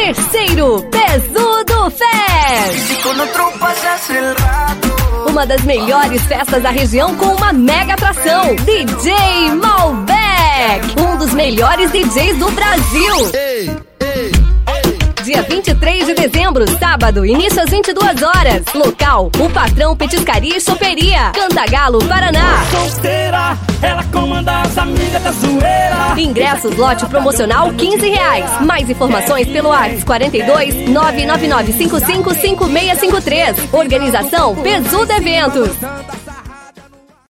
Terceiro Pesudo Fest. Uma das melhores festas da região com uma mega atração. DJ Malbec, um dos melhores DJs do Brasil. Dia 23 de dezembro, sábado, início às 22 horas. Local, o Patrão Petiscaria e Choperia, Cantagalo, Paraná. Solteira, ela comanda as amigas da zoeira. Ingressos, lote promocional R$15. Mais informações pelo WhatsApp 42 999555653. Organização Pesudo Eventos.